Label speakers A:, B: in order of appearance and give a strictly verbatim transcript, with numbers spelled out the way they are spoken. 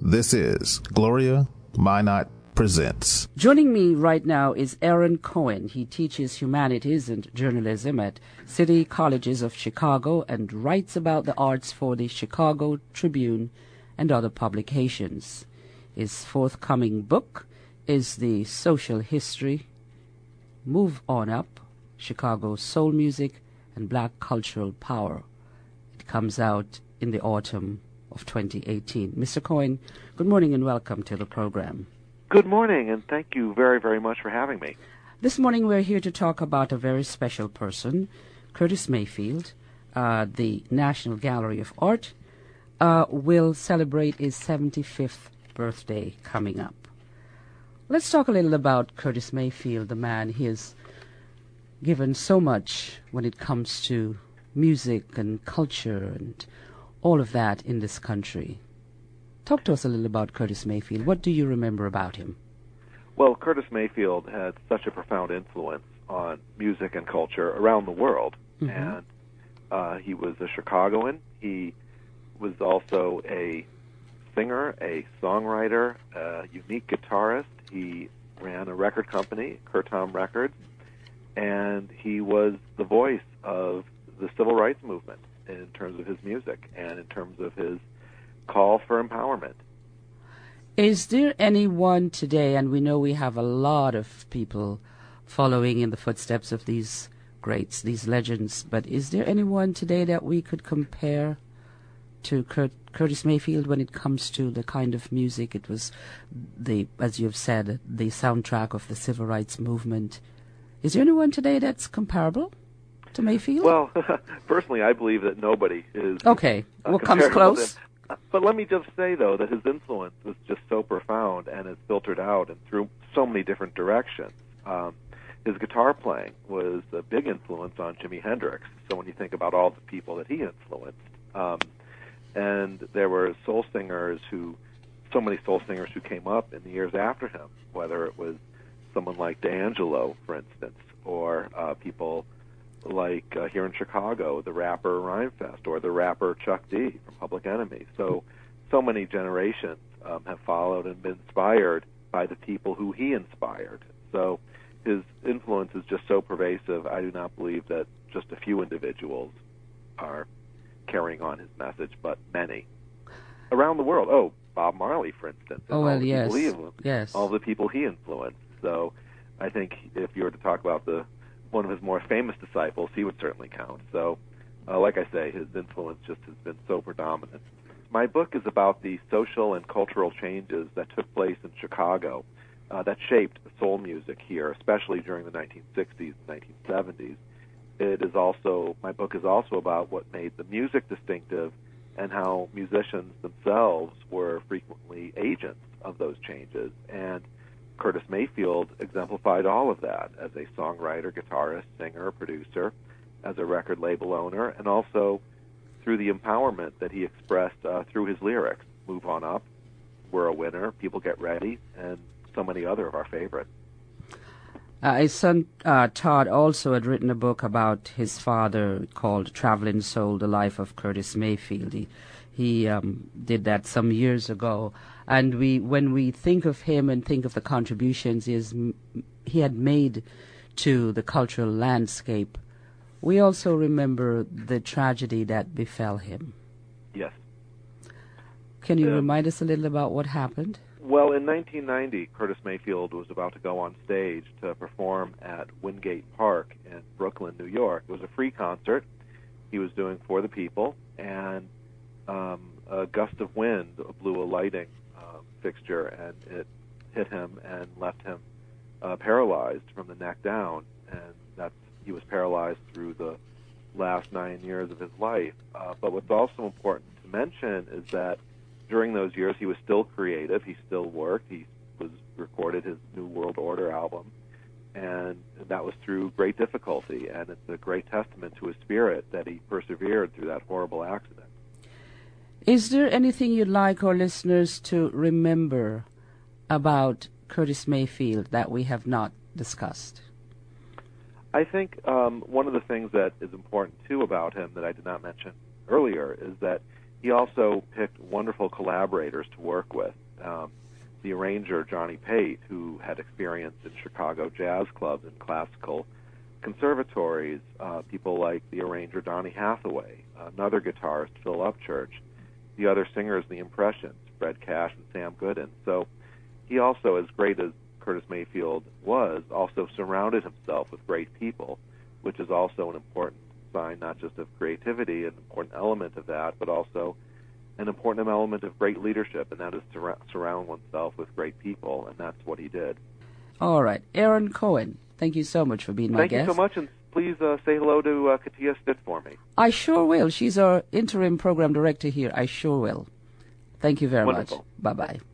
A: This is Gloria Minot Presents.
B: Joining me right now is Aaron Cohen. He teaches humanities and journalism at City Colleges of Chicago and writes about the arts for the Chicago Tribune and other publications. His forthcoming book is The Social History, Move On Up, Chicago Soul Music and Black Cultural Power. It comes out in the autumn of twenty eighteen. Mister Cohen, good morning and welcome to the program.
C: Good morning, and thank you very, very much for having me.
B: This morning we're here to talk about a very special person, Curtis Mayfield. Uh, the National Gallery of Art uh, will celebrate his seventy-fifth birthday coming up. Let's talk a little about Curtis Mayfield, the man. He has given so much when it comes to music and culture and all of that in this country. Talk to us a little about Curtis Mayfield. What do you remember about him?
C: Well, Curtis Mayfield had such a profound influence on music and culture around the world. Mm-hmm. And uh, he was a Chicagoan. He was also a singer, a songwriter, a unique guitarist. He ran a record company, Curtom Records, and he was the voice of the civil rights movement in terms of his music and in terms of his call for empowerment.
B: Is there anyone today, and we know we have a lot of people following in the footsteps of these greats, these legends, but is there anyone today that we could compare to Kurt, Curtis Mayfield when it comes to the kind of music? It was, the, as you've said, the soundtrack of the civil rights movement. Is there anyone today that's comparable to Mayfield?
C: Well, personally, I believe that nobody is.
B: Okay,
C: uh,
B: what comes close?
C: But let me just say, though, that his influence was just so profound and has filtered out and through so many different directions. Um, his guitar playing was a big influence on Jimi Hendrix. So when you think about all the people that he influenced, um, and there were soul singers who, so many soul singers who came up in the years after him, whether it was someone like D'Angelo, for instance, or uh, people like uh, here in Chicago, the rapper Rhymefest, or the rapper Chuck D from Public Enemy. So, so many generations um, have followed and been inspired by the people who he inspired. So his influence is just so pervasive, I do not believe that just a few individuals are carrying on his message, but many. Around the world. Oh, Bob Marley, for instance.
B: Oh, well, yes.
C: Him,
B: yes.
C: All the people he influenced. So I think if you were to talk about the one of his more famous disciples, he would certainly count. So, uh, like I say, his influence just has been so predominant. My book is about the social and cultural changes that took place in Chicago uh, that shaped soul music here, especially during the nineteen sixties and nineteen seventies. It is also, my book is also about what made the music distinctive and how musicians themselves were frequently agents of those changes. And Curtis Mayfield exemplified all of that as a songwriter, guitarist, singer, producer, as a record label owner, and also through the empowerment that he expressed uh, through his lyrics. Move On Up, We're a Winner, People Get Ready, and so many other of our favorites.
B: Uh, his son uh, Todd also had written a book about his father called Traveling Soul, The Life of Curtis Mayfield. He, he um, did that some years ago. And we, when we think of him and think of the contributions he, has, he had made to the cultural landscape, we also remember the tragedy that befell him.
C: Yes.
B: Can you
C: uh,
B: remind us a little about what happened?
C: Well, in nineteen ninety, Curtis Mayfield was about to go on stage to perform at Wingate Park in Brooklyn, New York. It was a free concert he was doing for the people, and um, a gust of wind blew a lighting fixture, and it hit him and left him uh, paralyzed from the neck down, and that's he was paralyzed through the last nine years of his life. Uh, but what's also important to mention is that during those years he was still creative, he still worked, he was recorded his New World Order album, and that was through great difficulty, and it's a great testament to his spirit that he persevered through that horrible accident.
B: Is there anything you'd like our listeners to remember about Curtis Mayfield that we have not discussed?
C: I think um, one of the things that is important, too, about him that I did not mention earlier is that he also picked wonderful collaborators to work with. Um, the arranger, Johnny Pate, who had experience in Chicago jazz clubs and classical conservatories, uh, people like the arranger Donny Hathaway, another guitarist, Phil Upchurch, the other singers, the Impressions, Fred Cash and Sam Gooden. So he also, as great as Curtis Mayfield was, also surrounded himself with great people, which is also an important sign not just of creativity, an important element of that, but also an important element of great leadership, and that is to surround oneself with great people, and that's what he did.
B: All right. Aaron Cohen, thank you so much for being my
C: Thank
B: guest.
C: Thank you so much, and please uh, say hello to uh, Katia Stitt for me.
B: I sure will. She's our interim program director here. I sure will. Thank you very
C: Wonderful.
B: much. Bye-bye.